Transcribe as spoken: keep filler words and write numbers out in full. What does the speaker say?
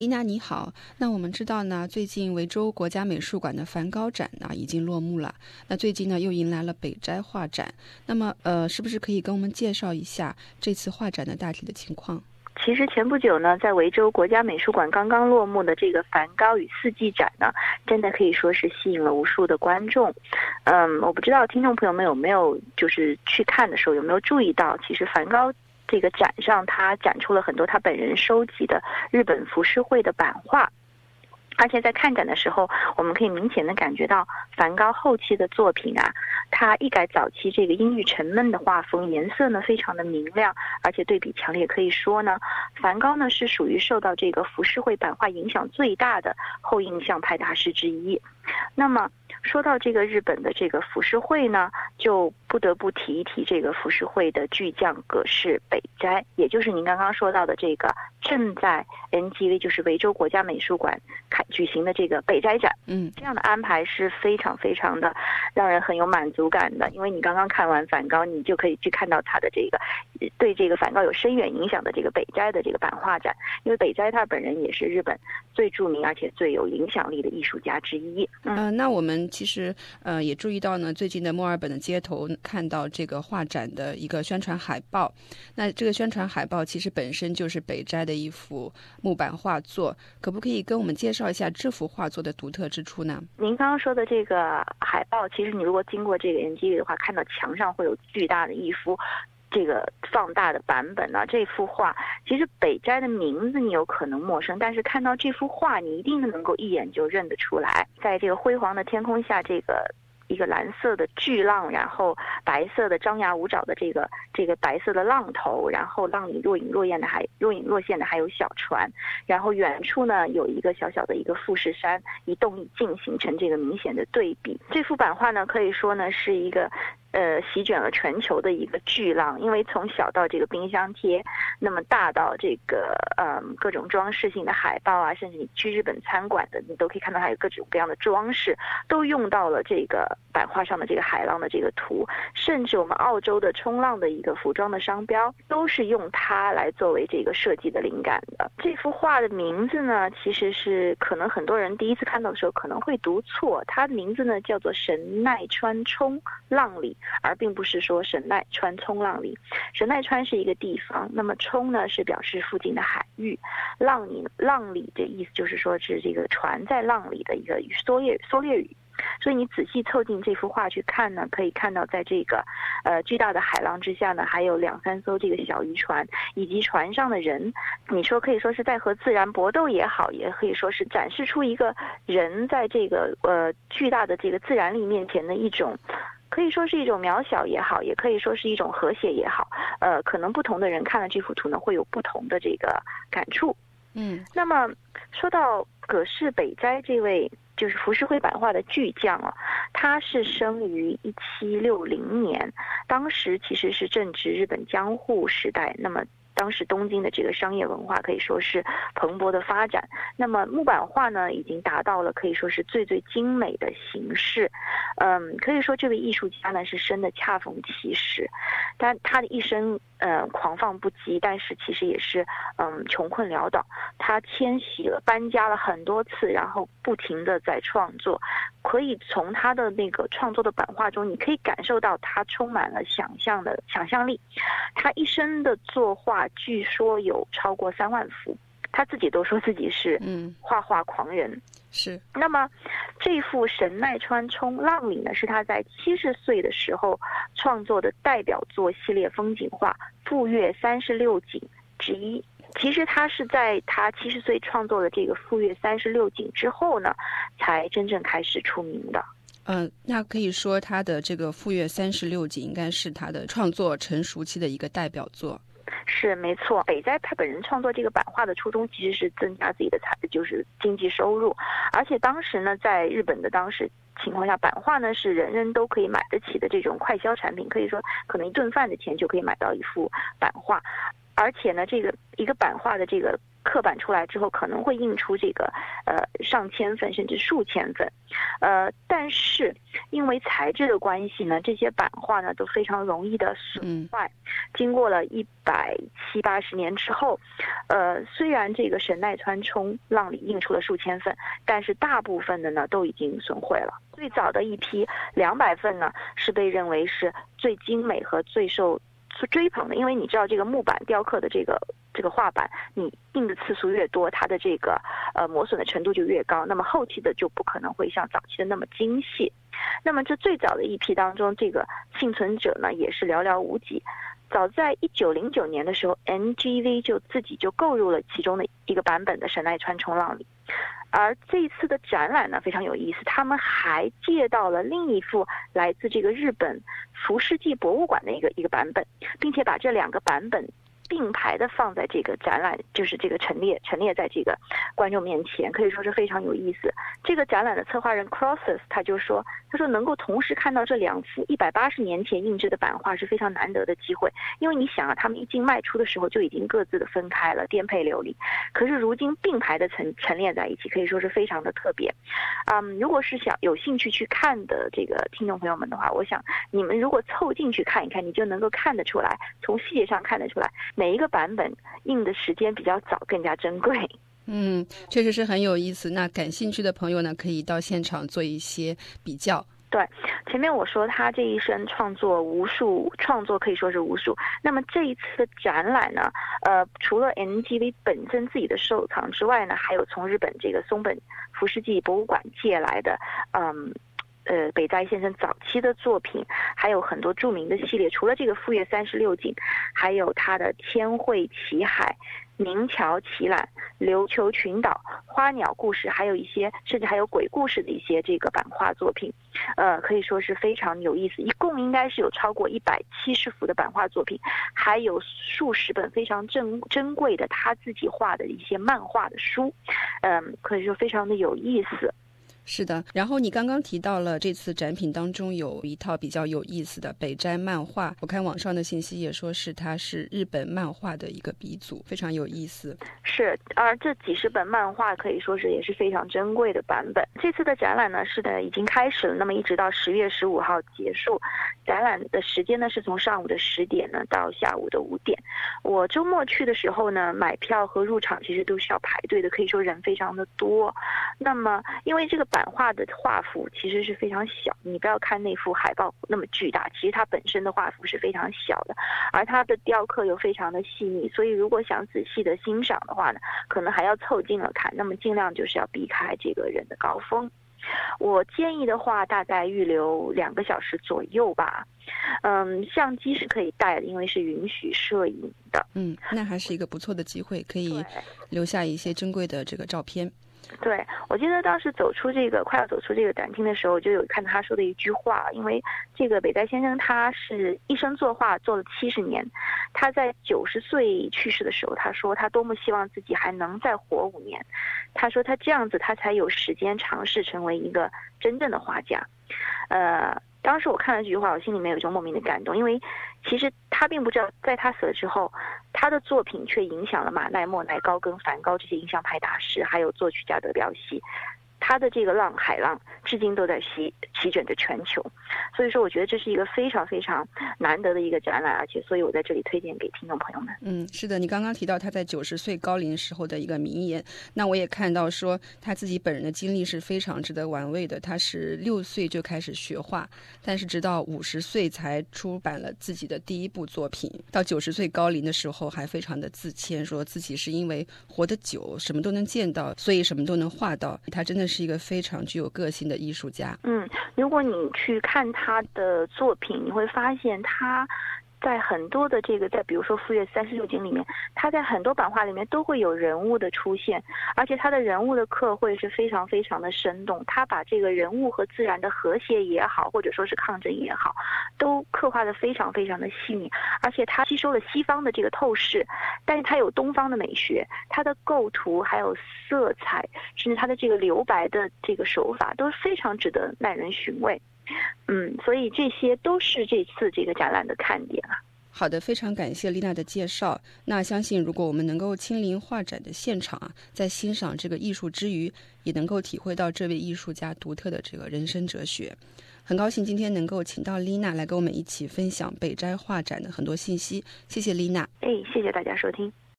伊娜你好，那我们知道呢，最近维州国家美术馆的梵高展呢已经落幕了，那最近呢又迎来了北斋画展，那么呃，是不是可以跟我们介绍一下这次画展的大体的情况？ 其实前不久呢，在维州国家美术馆刚刚落幕的这个梵高与四季展呢，真的可以说是吸引了无数的观众。嗯，我不知道听众朋友们有没有就是去看的时候有没有注意到，其实梵高这个展上他展出了很多他本人收集的日本浮世绘的版画。而且在看展的时候，我们可以明显的感觉到梵高后期的作品啊，他一改早期这个阴郁沉闷的画风，颜色呢非常的明亮，而且对比强烈。可以说呢，梵高呢是属于受到这个浮世绘版画影响最大的后印象派大师之一。那么说到这个日本的这个浮世绘呢，就不得不提一提这个浮世绘的巨匠葛饰北斋，也就是您刚刚说到的这个正在 N G V 就是维州国家美术馆开举行的这个北斋展。 嗯， 这样的安排是非常非常的让人很有满足感的，因为你刚刚看完梵高，你就可以去看到他的这个对这个梵高有深远影响的这个北斋的这个版画展，因为北斋他本人也是日本最著名而且最有影响力的艺术家之一。 嗯、呃，那我们其实呃也注意到呢，最近的墨尔本的街头看到这个画展的一个宣传海报，那这个宣传海报其实本身就是北斋的一幅木板画作，可不可以跟我们介绍一下这幅画作的独特之处呢？ 您刚刚说的这个海报，其实你如果经过这个 N G V 的话，看到墙上会有巨大的一幅这个放大的版本呢，这幅画其实北斋的名字你有可能陌生，但是看到这幅画你一定能够一眼就认得出来。在这个辉煌的天空下，这个一个蓝色的巨浪，然后白色的张牙舞爪的这个这个白色的浪头，然后浪里若隐若现的还若隐若现的还有小船，然后远处呢有一个小小的一个富士山，一动一静形成这个明显的对比。这幅版画呢可以说呢是一个呃，席卷了全球的一个巨浪，因为从小到这个冰箱贴，那么大到这个呃各种装饰性的海报啊，甚至你去日本餐馆的，你都可以看到它有各种各样的装饰，都用到了这个版画上的这个海浪的这个图，甚至我们澳洲的冲浪的一个服装的商标，都是用它来作为这个设计的灵感的。这幅画的名字呢，其实是可能很多人第一次看到的时候可能会读错，它的名字呢叫做神奈川冲浪里，而并不是说神奈川冲浪里。神奈川是一个地方，那么冲呢是表示附近的海域，浪里浪里的意思就是说是这个船在浪里的一个缩略缩略语。所以你仔细凑近这幅画去看呢，可以看到在这个呃巨大的海浪之下呢，还有两三艘这个小渔船，以及船上的人。你说可以说是在和自然搏斗也好，也可以说是展示出一个人在这个呃巨大的这个自然力面前的一种，可以说是一种渺小也好，也可以说是一种和谐也好，呃，可能不同的人看了这幅图呢，会有不同的这个感触。 嗯， 那么说到葛饰北斋这位就是浮世绘版画的巨匠啊，他是生于一七六零年，当时其实是正值日本江户时代，那么当时东京的这个商业文化可以说是蓬勃的发展，那么木板画呢已经达到了可以说是最最精美的形式。嗯，可以说这位艺术家呢是生的恰逢其时，但他的一生呃狂放不羁，但是其实也是嗯穷困潦倒，他迁徙了搬家了很多次，然后不停的在创作，可以从他的那个创作的版画中，你可以感受到他充满了想象的想象力。他一生的作画据说有超过三万幅，他自己都说自己是嗯画画狂人。嗯、 是。 那么这幅神奈川冲浪里呢，是他在七十岁的时候创作的代表作系列风景画富岳三十六景之一。其实他是在他七十岁创作的这个富岳三十六景之后呢，才真正开始出名的。 嗯、呃，那可以说他的这个富岳三十六景应该是他的创作成熟期的一个代表作。 是没错，北斋他本人创作这个版画的初衷其实是增加自己的财，就是经济收入，而且当时呢，在日本的当时情况下，版画呢是人人都可以买得起的这种快消产品，可以说可能一顿饭的钱就可以买到一幅版画。而且呢，这个一个版画的这个刻版出来之后可能会印出这个呃上千份甚至数千份，呃，但是因为材质的关系呢，这些版画呢都非常容易的损坏。嗯、经过了一百七八十年之后，呃，虽然这个神奈川冲浪里印出了数千份，但是大部分的呢都已经损毁了。最早的一批两百份呢，是被认为是最精美和最受追捧的，因为你知道这个木板雕刻的这个这个画板，你印的次数越多，它的这个呃磨损的程度就越高，那么后期的就不可能会像早期的那么精细。那么这最早的一批当中，这个幸存者呢也是寥寥无几。早在一九零九年的时候 ，N G V 就自己就购入了其中的一个版本的神奈川冲浪里。而这一次的展览呢非常有意思，他们还借到了另一幅来自这个日本浮世纪博物馆的一个一个版本，并且把这两个版本并排的放在这个展览，就是这个陈列陈列在这个观众面前，可以说是非常有意思。这个展览的策划人 Crosses 他就说，他说能够同时看到这两幅一百八十年前印制的版画是非常难得的机会，因为你想啊，他们一经卖出的时候就已经各自的分开了，颠沛流离，可是如今并排的陈陈列在一起，可以说是非常的特别。嗯，如果是想有兴趣去看的这个听众朋友们的话，我想你们如果凑近去看一看，你就能够看得出来，从细节上看得出来，每一个版本印的时间比较早，更加珍贵。 嗯，确实是很有意思。那感兴趣的朋友呢，可以到现场做一些比较。 对，前面我说他这一生创作无数，创作可以说是无数。那么这一次的展览呢，呃，除了 N G V 本身自己的收藏之外呢，还有从日本这个松本浮世纪博物馆借来的，嗯。呃，北斋先生早期的作品，还有很多著名的系列，除了这个富岳三十六景，还有他的天绘奇海、明桥奇览、琉球群岛、花鸟故事，还有一些甚至还有鬼故事的一些这个版画作品，呃，可以说是非常有意思。一共应该是有超过一百七十幅的版画作品，还有数十本非常珍珍贵的他自己画的一些漫画的书，嗯、呃，可以说非常的有意思。 是的，然后你刚刚提到了这次展品当中有一套比较有意思的北斋漫画，我看网上的信息也说是它是日本漫画的一个鼻祖，非常有意思。 是，而这几十本漫画可以说是也是非常珍贵的版本。这次的展览呢，是的已经开始了，那么一直到十月十五号结束。展览的时间呢是从上午的十点呢到下午的五点。我周末去的时候呢，买票和入场其实都是要排队的，可以说人非常的多。那么因为这个版画的画幅其实是非常小，你不要看那幅海报那么巨大，其实它本身的画幅是非常小的，而它的雕刻又非常的细腻，所以如果想仔细的欣赏的话呢，可能还要凑近了看，那么尽量就是要避开这个人的高峰。我建议的话，大概预留两个小时左右吧。嗯，相机是可以带的，因为是允许摄影的。 嗯，那还是一个不错的机会，可以留下一些珍贵的这个照片。 对，我记得当时走出这个快要走出这个展厅的时候，就有看他说的一句话，因为这个北斋先生他是一生作画做了七十年，他在九十岁去世的时候，他说他多么希望自己还能再活五年，他说他这样子他才有时间尝试成为一个真正的画家。呃，当时我看了这句话，我心里面有一种莫名的感动，因为其实他并不知道，在他死了之后，他的作品却影响了马奈、莫奈、高更、梵高这些印象派大师，还有作曲家德彪西。他的这个浪海浪至今都在席席卷着全球，所以说我觉得这是一个非常非常难得的一个展览，而且所以我在这里推荐给听众朋友们。 嗯，是的，你刚刚提到他在九十岁高龄时候的一个名言，那我也看到说他自己本人的经历是非常值得玩味的。他是六岁就开始学画，但是直到五十岁才出版了自己的第一部作品，到九十岁高龄的时候还非常的自谦，说自己是因为活得久，什么都能见到，所以什么都能画到。他真的是一个非常具有个性的艺术家。 嗯，如果你去看他的作品，你会发现他在很多的这个，在比如说富岳三十六景里面，他在很多版画里面都会有人物的出现，而且他的人物的刻绘是非常非常的生动，他把这个人物和自然的和谐也好，或者说是抗争也好，都刻画的非常非常的细腻，而且他吸收了西方的这个透视，但是他有东方的美学，他的构图还有色彩，甚至他的这个留白的这个手法都非常值得耐人寻味。嗯，所以这些都是这次这个展览的看点啊。 好的，非常感谢丽娜的介绍。那相信如果我们能够亲临画展的现场啊，在欣赏这个艺术之余，也能够体会到这位艺术家独特的这个人生哲学。很高兴今天能够请到丽娜来跟我们一起分享北斋画展的很多信息，谢谢丽娜。 哎，谢谢大家收听。